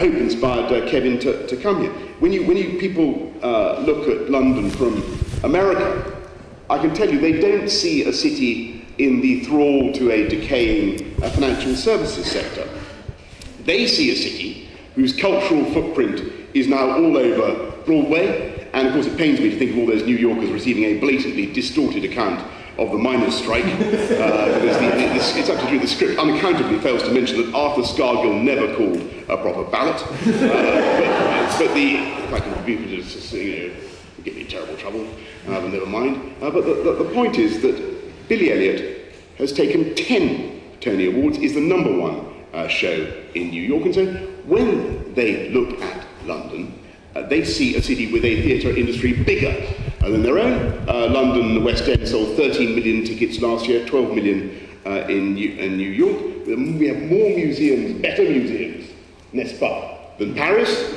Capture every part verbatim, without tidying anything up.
hope inspired uh, Kevin to, to come here. When you, when you people uh, look at London from America, I can tell you they don't see a city in the thrall to a decaying uh, financial services sector. They see a city whose cultural footprint is now all over Broadway, and of course it pains me to think of all those New Yorkers receiving a blatantly distorted account of the miners' strike, uh, because the, the, the, it's up to do the script unaccountably fails to mention that Arthur Scargill never called a proper ballot. Uh, but, but the, if I can be, you know, get me in terrible trouble, uh, but never mind. Uh, but the, the, the point is that Billy Elliot has taken ten Tony Awards, is the number one uh, show in New York, and so when they look at London, uh, they see a city with a theatre industry bigger uh, than their own. Uh, London, the West End, sold thirteen million tickets last year, twelve million uh, in, New, in New York. We have more museums, better museums, n'est-ce pas, than Paris.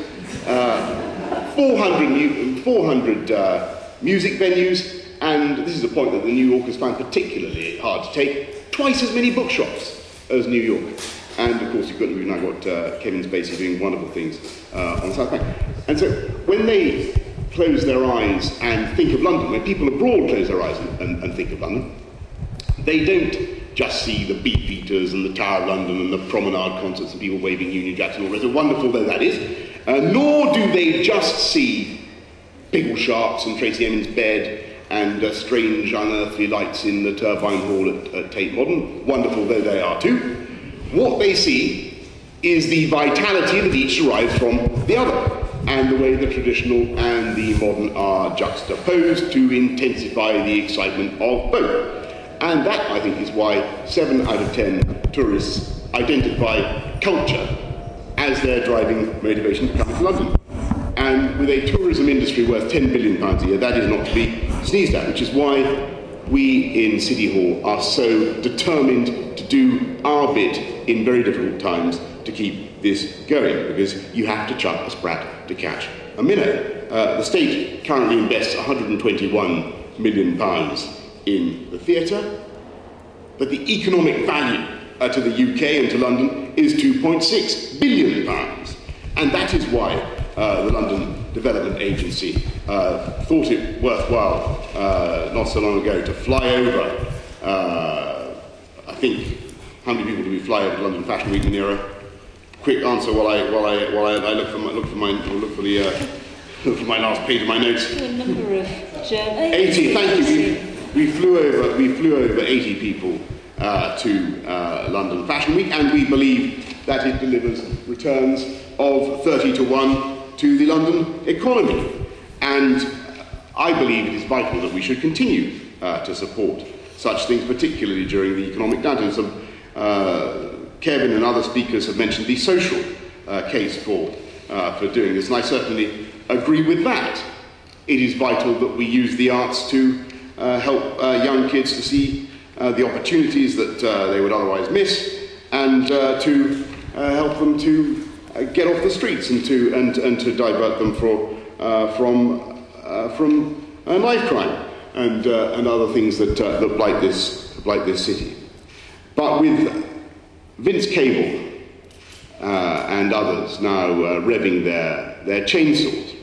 Uh, four hundred, four hundred uh, music venues, and this is a point that the New Yorkers find particularly hard to take, twice as many bookshops as New York. And of course, you've got, we've now got uh, Kevin Spacey doing wonderful things uh, on South Bank. And so, when they close their eyes and think of London, when people abroad close their eyes and, and, and think of London, they don't just see the Beefeaters and the Tower of London and the Promenade concerts and people waving Union Jacks and all the rest, wonderful though that is, uh, nor do they just see Bigglesharps and Tracy Emin's bed and uh, strange, unearthly lights in the Turbine Hall at, at Tate Modern, wonderful though they are too. What they see is the vitality that each derives from the other, and the way the traditional and the modern are juxtaposed to intensify the excitement of both. And that, I think, is why seven out of ten tourists identify culture as their driving motivation to come to London. And with a tourism industry worth ten billion pounds a year, that is not to be sneezed at, which is why we in City Hall are so determined to do our bit in very difficult times to keep this going, because you have to chuck a sprat to catch a minnow. Uh, the state currently invests one hundred twenty-one million pounds in the theatre, but the economic value uh, to the U K and to London is two point six billion pounds. And that is why uh, the London Development Agency uh, thought it worthwhile uh, not so long ago to fly over, uh, I think, how many people do we fly over to London Fashion Week, Manira? Quick answer while I while I while I, I look for my look for my look for the uh, look for my last page of my notes. A number of German. Eighty. Thank you. We, we flew over. We flew over eighty people uh, to uh, London Fashion Week, and we believe that it delivers returns of thirty to one to the London economy. And I believe it is vital that we should continue uh, to support such things, particularly during the economic downturn. Some, uh, Kevin and other speakers have mentioned the social uh, case for, uh, for doing this, and I certainly agree with that. It is vital that we use the arts to uh, help uh, young kids to see uh, the opportunities that uh, they would otherwise miss, and uh, to uh, help them to uh, get off the streets and to, and, and to divert them for, uh, from, uh, from uh, knife crime and, uh, and other things that, uh, that blight, this, blight this city. But with Vince Cable uh, and others now uh, revving their, their chainsaws,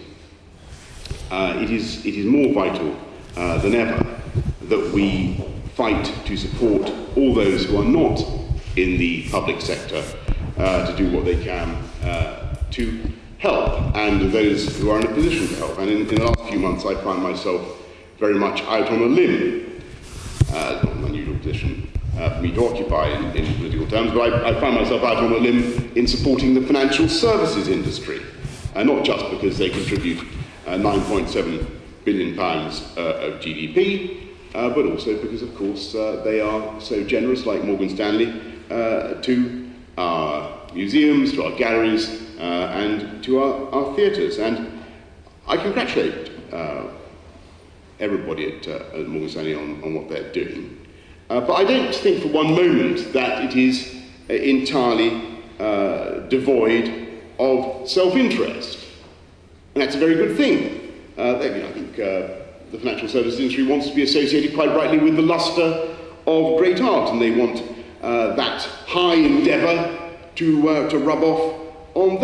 uh, it, is, it is more vital uh, than ever that we fight to support all those who are not in the public sector uh, to do what they can uh, to help, and those who are in a position to help. And in, in the last few months I find myself very much out on a limb, uh, not an unusual position Uh, for me to occupy in, in political terms, but I, I find myself out on a limb in supporting the financial services industry, uh, not just because they contribute uh, nine point seven billion pounds uh, of G D P, uh, but also because, of course, uh, they are so generous, like Morgan Stanley, uh, to our museums, to our galleries, uh, and to our, our theatres. And I congratulate uh, everybody at, uh, at Morgan Stanley on, on what they're doing. Uh, but I don't think for one moment that it is uh, entirely uh, devoid of self-interest. And that's a very good thing. Uh, they, I think uh, the financial services industry wants to be associated quite rightly with the lustre of great art, and they want uh, that high endeavour to, uh, to rub off on them.